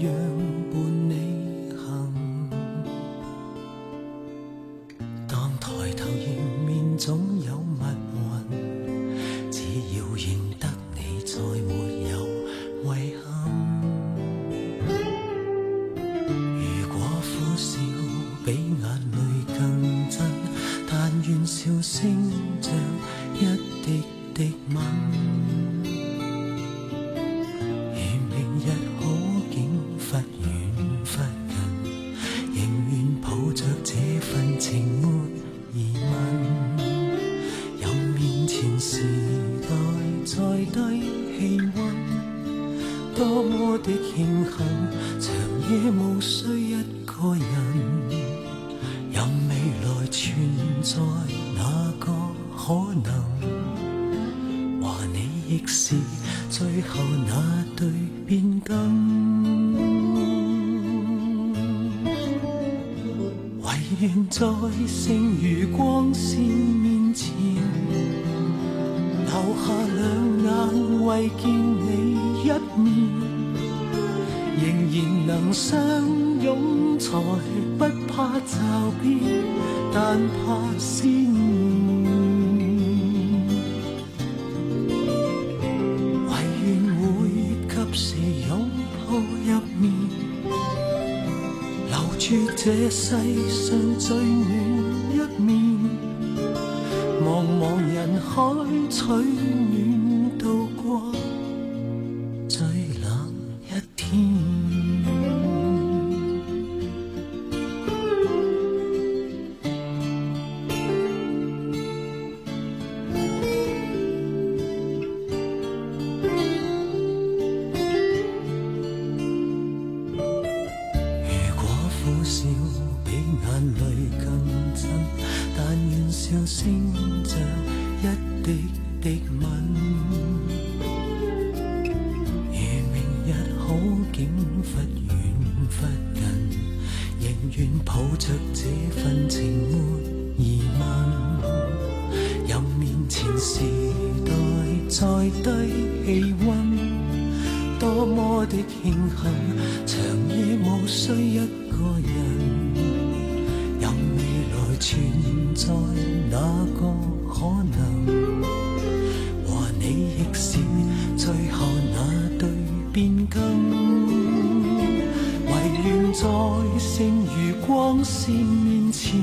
样伴你行。当抬头迎面总有密云，只要认得你，再没有遗憾。如果苦笑比眼泪更真，但愿笑声像一滴滴吻。如明日好景忽远忽近，仍愿抱着这份情没疑问。任面前时代再低气温，多么的庆幸，长夜无需一个人。任未来存在哪个可能，话你亦是最后那对变更。唯愿在剩余光线面前，留下两眼为见你一面，仍然能相拥，才不怕骤变，但怕思念。唯愿会及时拥抱入眠，留住这世上最暖一面，茫茫人海取暖，度过最冷一天。如果苦笑比眼泪更真，但愿笑声像一滴滴吻。如明日好景忽远忽近，仍愿抱着这份情没疑问。任面前时代再低气温，多么的庆幸，长夜无需一个人。任未来存在哪个可能，和你亦是最后那对变更。唯愿在剩余光线面前，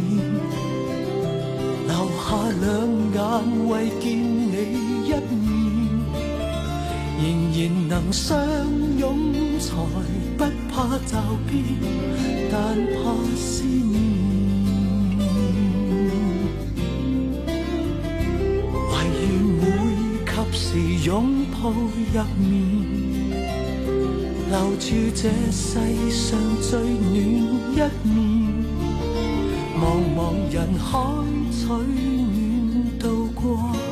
留下两眼为见你一面，仍然能相拥，才不怕骤变，但怕思念。唯愿会及时拥抱入眠，留住这世上最暖一面，茫茫人海取暖，度过